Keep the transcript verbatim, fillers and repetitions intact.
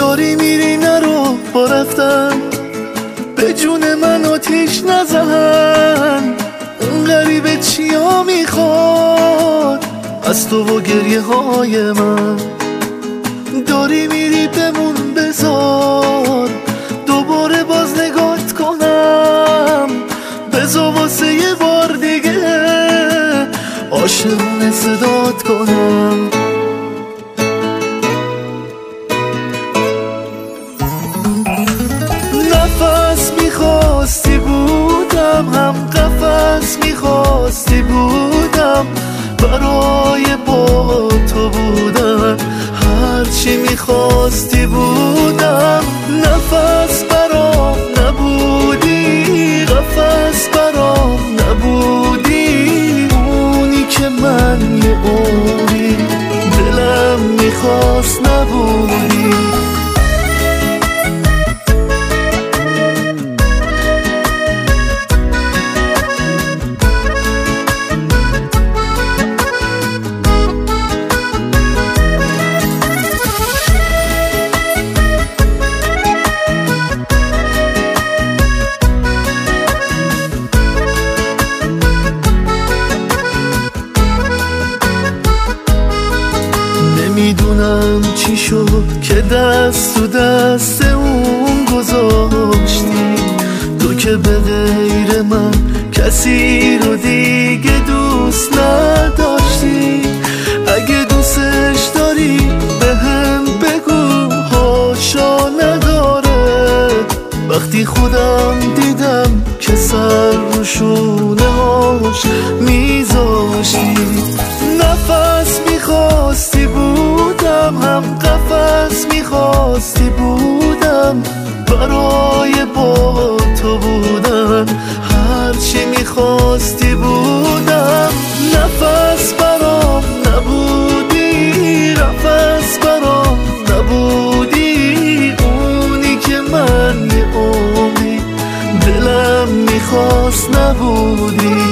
داری میری نرو با رفتن، به جون من آتیش نزن. اون غریبه چیا میخواد از تو و گریه های من؟ داری میری بمون بذار دوباره باز نگات کنم، بذار واسه یه بار دیگه عاشقونه صدات کنم. نفس میخواستی بودم، هم قفس میخواستی بودم، برای با تو بودن هرچی میخواستی بودم. نفس برام نبودی، قفس برام نبودی، اونی که من یه عمری دلم میخواست نبودی. نمیدونم چی شد که دست تو دست اون گذاشتی، تو که به غیر من کسی رو دیگه دوست نداشتی. اگه دوستش داری به هم بگو هاشا نداره، وقتی خودم دیدم که سر رو شونه هاش میذاشتی. نفس میخواستی بودم، هم قفس میخواستی بودم، برای با تو بودن هرچی میخواستی بودم. نفس برام نبودی، قفس برام نبودی، اونی که من یه عمری دلم میخواست نبودی.